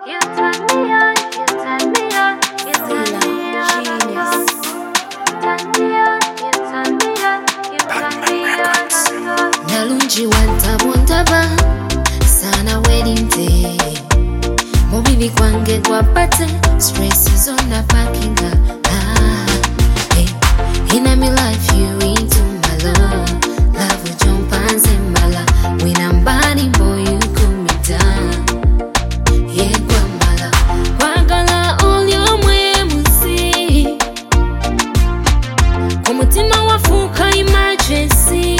You turn me on, you turn me on, you turn me on, Genius. turn me on, you turn me on, you turn me on. Nalungi wantaba sana wedding day. Mubibi kwange kwa pate stress zona packinga. Hey, in my life you into my love. Love with jump and mala. When I'm burning boy you cool me down. Yeah, kwamala. Kwagala all your mwemusi. Kumutima wafuka emergency.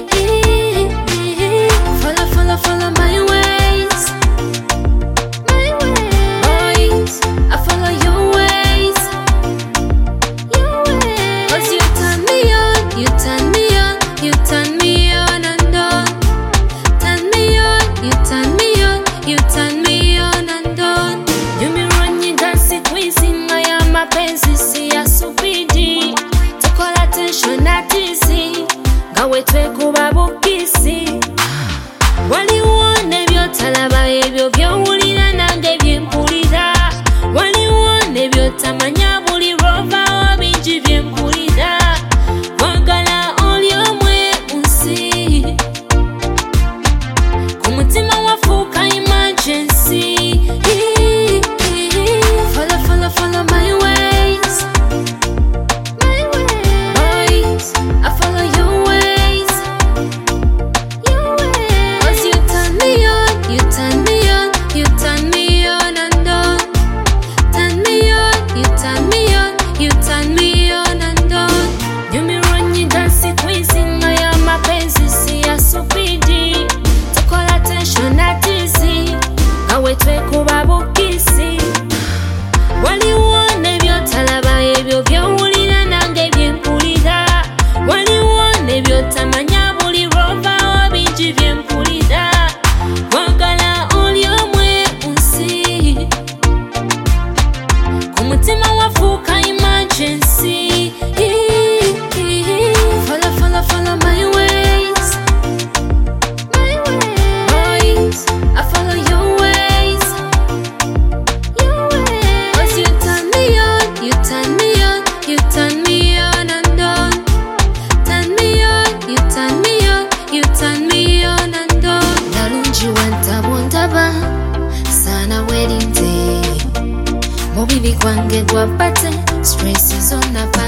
Follow my ways. My ways. I follow your ways. Your ways. 'Cause you turn me on, you turn me on, you turn me on and on. Turn me on, you turn me on, you turn me on and on. You me run you dance squeezing my mapenzi si ya supidi. Tukola tension atisi. Gawe twekuba bukisi. Waliwone byotalaba ebyo byowulira nange byempulira. Waliwone byotamanya buli rova bingi byempulira. Wagala oli omwe unsi. Kumutima wafuuka emergency. Follow my ways. My ways. I follow your ways. Your ways. 'Cause you turn me on, you turn me on, you turn me on and on. Turn me on, you turn me on, you turn me on and on. You me run you dance squeezing my mapenzi si ya supidi. Tukola tension atisi. Gawe twekuba bukisi. Waliwone byotalaba ebyo byowulira nange byempulira. Waliwone byotamanya buli rova bingi byempulira. Wagala oli omwe unsi. Kumutima wafuuka emergency. Follow my ways. My ways. I follow your ways. Your ways. 'Cause you turn me on, you turn me on, you turn me on and on. Turn me on, you turn me on, you turn me on and on. Nalungi wantaba sana wedding day. Mubibi kwange kwa pate stress zona